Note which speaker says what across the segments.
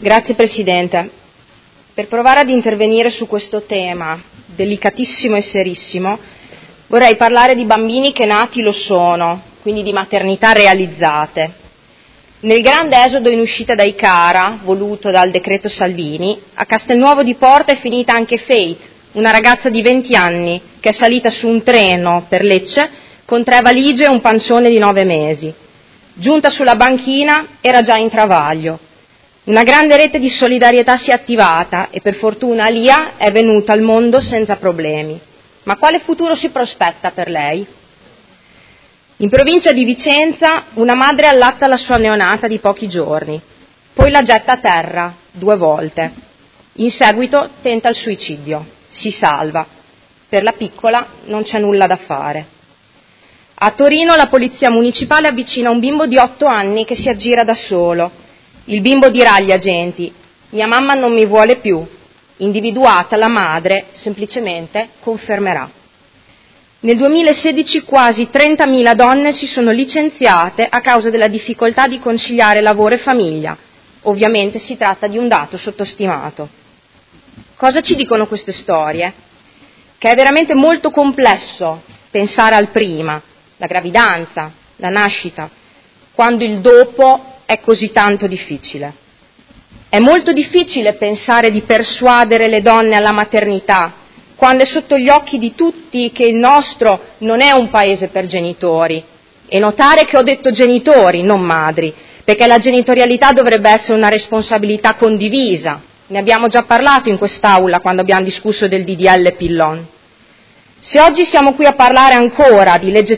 Speaker 1: Grazie Presidente. Per provare ad intervenire su questo tema delicatissimo e serissimo, vorrei parlare di bambini che nati lo sono, quindi di maternità realizzate. Nel grande esodo in uscita da Icara, voluto dal decreto Salvini, a Castelnuovo di Porta è finita anche Faith, una ragazza di 20 anni che è salita su un treno per Lecce con 3 valigie e un pancione di 9 mesi. Giunta sulla banchina era già in travaglio. Una grande rete di solidarietà si è attivata e per fortuna Alia è venuta al mondo senza problemi. Ma quale futuro si prospetta per lei? In provincia di Vicenza una madre allatta la sua neonata di pochi giorni, poi la getta a terra 2 volte. In seguito tenta il suicidio, si salva. Per la piccola non c'è nulla da fare. A Torino la polizia municipale avvicina un bimbo di 8 anni che si aggira da solo. Il bimbo dirà agli agenti: mia mamma non mi vuole più. Individuata la madre semplicemente confermerà. Nel 2016 quasi 30.000 donne si sono licenziate a causa della difficoltà di conciliare lavoro e famiglia. Ovviamente si tratta di un dato sottostimato. Cosa ci dicono queste storie? Che è veramente molto complesso pensare al prima, la gravidanza, la nascita, quando il dopo è così tanto difficile. È molto difficile pensare di persuadere le donne alla maternità, quando è sotto gli occhi di tutti che il nostro non è un paese per genitori. E notare che ho detto genitori, non madri, perché la genitorialità dovrebbe essere una responsabilità condivisa. Ne abbiamo già parlato in quest'Aula quando abbiamo discusso del DDL Pillon. Se oggi siamo qui a parlare ancora di legge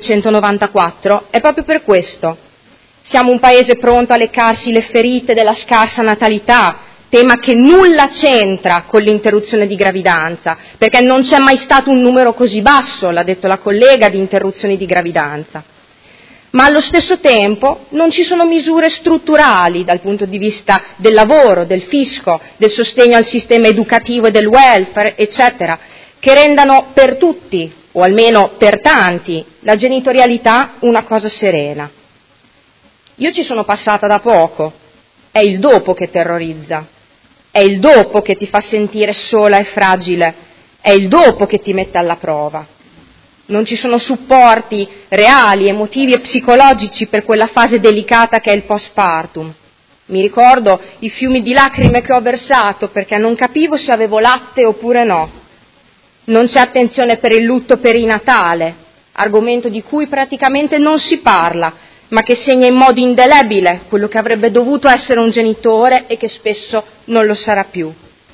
Speaker 1: 194 è proprio per questo. Siamo un paese pronto a leccarsi le ferite della scarsa natalità, tema che nulla c'entra con l'interruzione di gravidanza, perché non c'è mai stato un numero così basso, l'ha detto la collega, di interruzioni di gravidanza. Ma allo stesso tempo non ci sono misure strutturali dal punto di vista del lavoro, del fisco, del sostegno al sistema educativo e del welfare, eccetera, che rendano per tutti, o almeno per tanti, la genitorialità una cosa serena. Io ci sono passata da poco, è il dopo che terrorizza, è il dopo che ti fa sentire sola e fragile, è il dopo che ti mette alla prova. Non ci sono supporti reali, emotivi e psicologici per quella fase delicata che è il postpartum. Mi ricordo i fiumi di lacrime che ho versato perché non capivo se avevo latte oppure no. Non c'è attenzione per il lutto perinatale, argomento di cui praticamente non si parla, ma che segna in modo indelebile quello che avrebbe dovuto essere un genitore e che spesso non lo sarà più.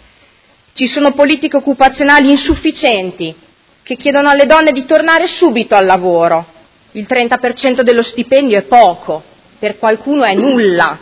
Speaker 1: Ci sono politiche occupazionali insufficienti che chiedono alle donne di tornare subito al lavoro. Il 30% dello stipendio è poco, per qualcuno è nulla.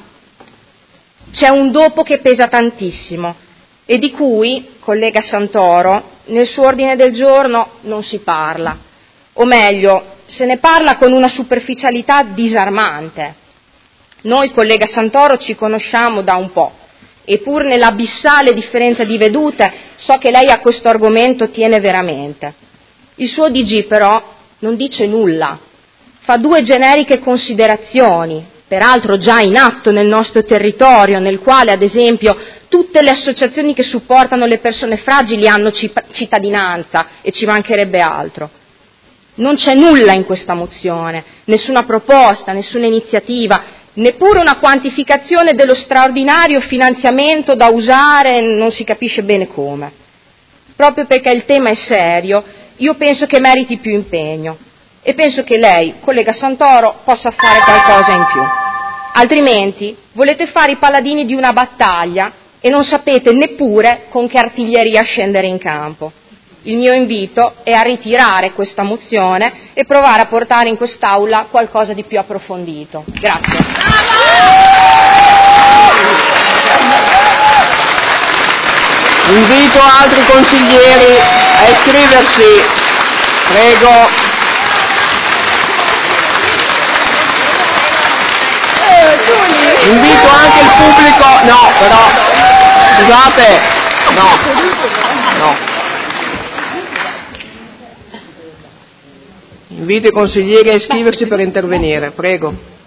Speaker 1: C'è un dopo che pesa tantissimo e di cui, collega Santoro, nel suo ordine del giorno non si parla, o meglio, se ne parla con una superficialità disarmante. Noi, collega Santoro, ci conosciamo da un po', e pur nell'abissale differenza di vedute so che lei a questo argomento tiene veramente. Il suo DG però non dice nulla, fa 2 generiche considerazioni, peraltro già in atto nel nostro territorio, nel quale ad esempio tutte le associazioni che supportano le persone fragili hanno cittadinanza e ci mancherebbe altro. Non c'è nulla in questa mozione, nessuna proposta, nessuna iniziativa, neppure una quantificazione dello straordinario finanziamento da usare, non si capisce bene come. Proprio perché il tema è serio, io penso che meriti più impegno e penso che lei, collega Santoro, possa fare qualcosa in più. Altrimenti volete fare i paladini di una battaglia e non sapete neppure con che artiglieria scendere in campo. Il mio invito è a ritirare questa mozione e provare a portare in quest'Aula qualcosa di più approfondito. Grazie.
Speaker 2: Invito altri consiglieri a iscriversi. Prego. Invito anche il pubblico. No, però. Scusate. No. Invito i consiglieri a iscriversi per intervenire, prego.